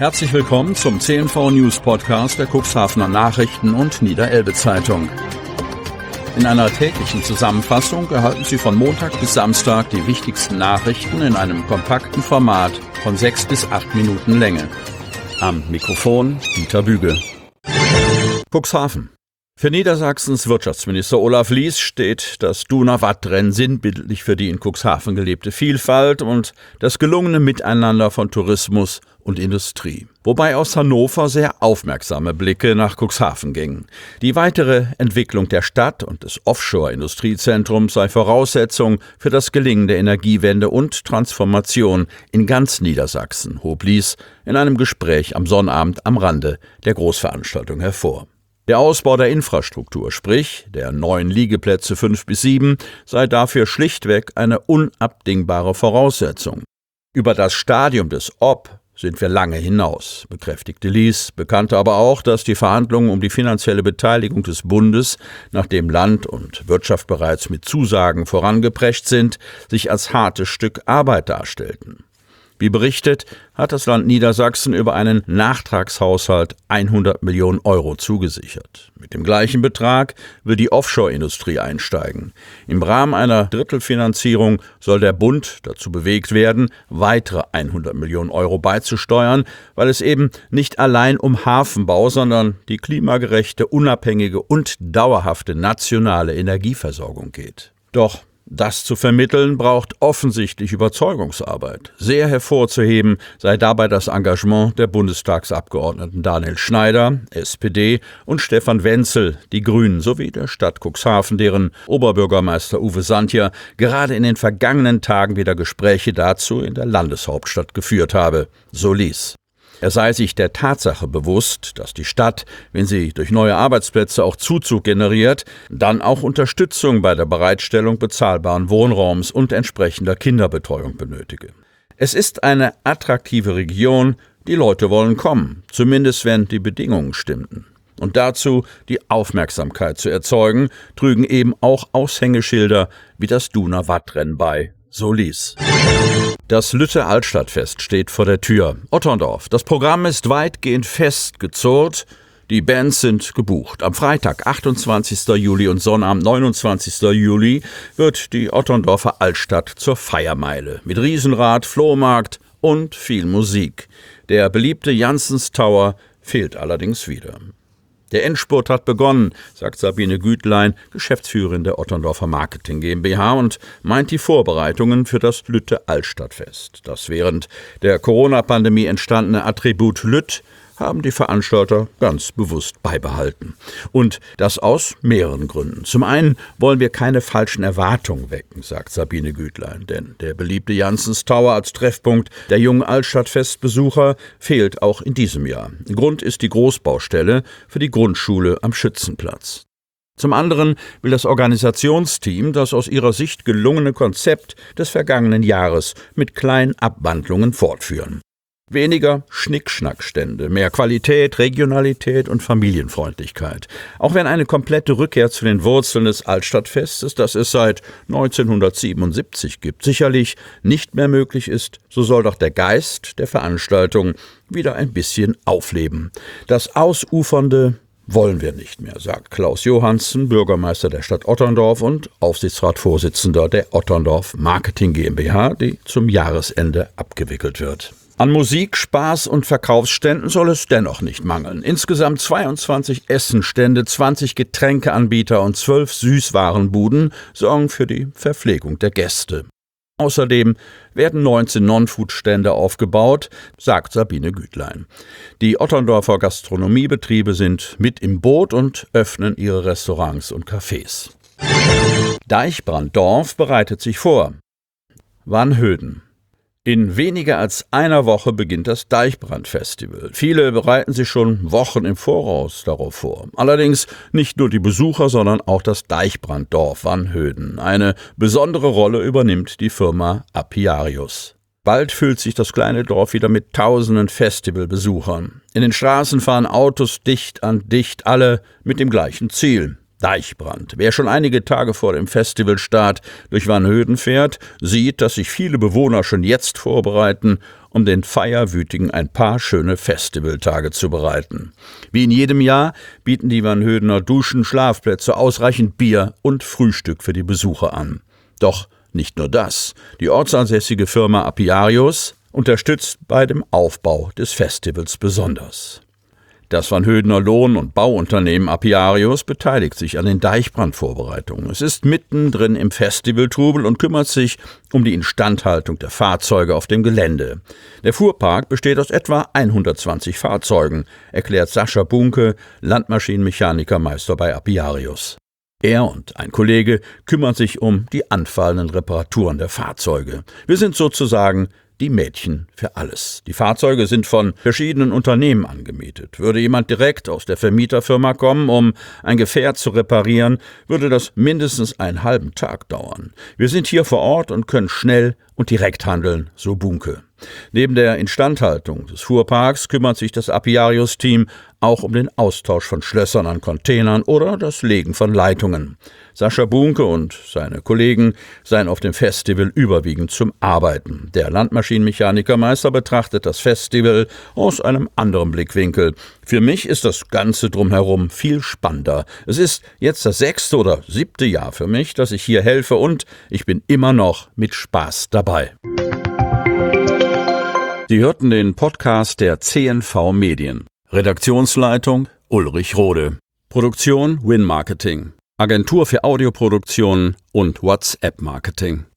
Herzlich willkommen zum CNV News Podcast der Cuxhavener Nachrichten und Niederelbe Zeitung. In einer täglichen Zusammenfassung erhalten Sie von Montag bis Samstag die wichtigsten Nachrichten in einem kompakten Format von 6 bis 8 Minuten Länge. Am Mikrofon Dieter Büge. Cuxhaven. Für Niedersachsens Wirtschaftsminister Olaf Lies steht das Donauwattrennen sinnbildlich für die in Cuxhaven gelebte Vielfalt und das gelungene Miteinander von Tourismus und Industrie. Wobei aus Hannover sehr aufmerksame Blicke nach Cuxhaven gingen. Die weitere Entwicklung der Stadt und des Offshore-Industriezentrums sei Voraussetzung für das Gelingen der Energiewende und Transformation in ganz Niedersachsen, hob Lies in einem Gespräch am Sonnabend am Rande der Großveranstaltung hervor. Der Ausbau der Infrastruktur, sprich der neuen Liegeplätze 5 bis 7, sei dafür schlichtweg eine unabdingbare Voraussetzung. Über das Stadium des Ob sind wir lange hinaus, bekräftigte Lies, bekannte aber auch, dass die Verhandlungen um die finanzielle Beteiligung des Bundes, nachdem Land und Wirtschaft bereits mit Zusagen vorangeprescht sind, sich als hartes Stück Arbeit darstellten. Wie berichtet, hat das Land Niedersachsen über einen Nachtragshaushalt 100 Millionen Euro zugesichert. Mit dem gleichen Betrag will die Offshore-Industrie einsteigen. Im Rahmen einer Drittelfinanzierung soll der Bund dazu bewegt werden, weitere 100 Millionen Euro beizusteuern, weil es eben nicht allein um Hafenbau, sondern die klimagerechte, unabhängige und dauerhafte nationale Energieversorgung geht. Doch das zu vermitteln braucht offensichtlich Überzeugungsarbeit. Sehr hervorzuheben sei dabei das Engagement der Bundestagsabgeordneten Daniel Schneider, SPD, und Stefan Wenzel, die Grünen, sowie der Stadt Cuxhaven, deren Oberbürgermeister Uwe Santja gerade in den vergangenen Tagen wieder Gespräche dazu in der Landeshauptstadt geführt habe, so Lies. Er sei sich der Tatsache bewusst, dass die Stadt, wenn sie durch neue Arbeitsplätze auch Zuzug generiert, dann auch Unterstützung bei der Bereitstellung bezahlbaren Wohnraums und entsprechender Kinderbetreuung benötige. Es ist eine attraktive Region, die Leute wollen kommen, zumindest wenn die Bedingungen stimmten. Und dazu die Aufmerksamkeit zu erzeugen, trügen eben auch Aushängeschilder wie das Donauwattrennen bei, so Lies. Das Lütte-Altstadtfest steht vor der Tür. Otterndorf. Das Programm ist weitgehend festgezurrt. Die Bands sind gebucht. Am Freitag, 28. Juli und Sonnabend, 29. Juli, wird die Otterndorfer Altstadt zur Feiermeile. Mit Riesenrad, Flohmarkt und viel Musik. Der beliebte Janssens Tower fehlt allerdings wieder. Der Endspurt hat begonnen, sagt Sabine Gütlein, Geschäftsführerin der Otterndorfer Marketing GmbH, und meint die Vorbereitungen für das Lütte-Altstadtfest. Das während der Corona-Pandemie entstandene Attribut Lütt haben die Veranstalter ganz bewusst beibehalten. Und das aus mehreren Gründen. Zum einen wollen wir keine falschen Erwartungen wecken, sagt Sabine Gütlein, denn der beliebte Janssens Tower als Treffpunkt der jungen Altstadtfestbesucher fehlt auch in diesem Jahr. Grund ist die Großbaustelle für die Grundschule am Schützenplatz. Zum anderen will das Organisationsteam das aus ihrer Sicht gelungene Konzept des vergangenen Jahres mit kleinen Abwandlungen fortführen. Weniger Schnickschnackstände, mehr Qualität, Regionalität und Familienfreundlichkeit. Auch wenn eine komplette Rückkehr zu den Wurzeln des Altstadtfestes, das es seit 1977 gibt, sicherlich nicht mehr möglich ist, so soll doch der Geist der Veranstaltung wieder ein bisschen aufleben. Das Ausufernde wollen wir nicht mehr, sagt Klaus Johansen, Bürgermeister der Stadt Otterndorf und Aufsichtsratsvorsitzender der Otterndorf Marketing GmbH, die zum Jahresende abgewickelt wird. An Musik, Spaß und Verkaufsständen soll es dennoch nicht mangeln. Insgesamt 22 Essenstände, 20 Getränkeanbieter und 12 Süßwarenbuden sorgen für die Verpflegung der Gäste. Außerdem werden 19 Non-Food-Stände aufgebaut, sagt Sabine Gütlein. Die Otterndorfer Gastronomiebetriebe sind mit im Boot und öffnen ihre Restaurants und Cafés. Deichbranddorf bereitet sich vor. Wannhöden. In weniger als einer Woche beginnt das Deichbrand-Festival. Viele bereiten sich schon Wochen im Voraus darauf vor. Allerdings nicht nur die Besucher, sondern auch das Deichbranddorf Wannhöden. Eine besondere Rolle übernimmt die Firma Apiarius. Bald füllt sich das kleine Dorf wieder mit tausenden Festivalbesuchern. In den Straßen fahren Autos dicht an dicht, alle mit dem gleichen Ziel: Deichbrand. Wer schon einige Tage vor dem Festivalstart durch Vanhöden fährt, sieht, dass sich viele Bewohner schon jetzt vorbereiten, um den Feierwütigen ein paar schöne Festivaltage zu bereiten. Wie in jedem Jahr bieten die Vanhödener Duschen, Schlafplätze, ausreichend Bier und Frühstück für die Besucher an. Doch nicht nur das. Die ortsansässige Firma Apiarius unterstützt bei dem Aufbau des Festivals besonders. Das Vanhödener Lohn- und Bauunternehmen Apiarius beteiligt sich an den Deichbrandvorbereitungen. Es ist mittendrin im Festivaltrubel und kümmert sich um die Instandhaltung der Fahrzeuge auf dem Gelände. Der Fuhrpark besteht aus etwa 120 Fahrzeugen, erklärt Sascha Bunke, Landmaschinenmechanikermeister bei Apiarius. Er und ein Kollege kümmern sich um die anfallenden Reparaturen der Fahrzeuge. Wir sind sozusagen die Mädchen für alles. Die Fahrzeuge sind von verschiedenen Unternehmen angemietet. Würde jemand direkt aus der Vermieterfirma kommen, um ein Gefährt zu reparieren, würde das mindestens einen halben Tag dauern. Wir sind hier vor Ort und können schnell und direkt handeln, so Bunke. Neben der Instandhaltung des Fuhrparks kümmert sich das Apiarius-Team auch um den Austausch von Schlössern an Containern oder das Legen von Leitungen. Sascha Bunke und seine Kollegen seien auf dem Festival überwiegend zum Arbeiten. Der Landmaschinenmechanikermeister betrachtet das Festival aus einem anderen Blickwinkel. Für mich ist das Ganze drumherum viel spannender. Es ist jetzt das 6. oder 7. Jahr für mich, dass ich hier helfe und ich bin immer noch mit Spaß dabei. Sie hörten den Podcast der CNV Medien. Redaktionsleitung Ulrich Rode. Produktion Win Marketing. Agentur für Audioproduktion und WhatsApp-Marketing.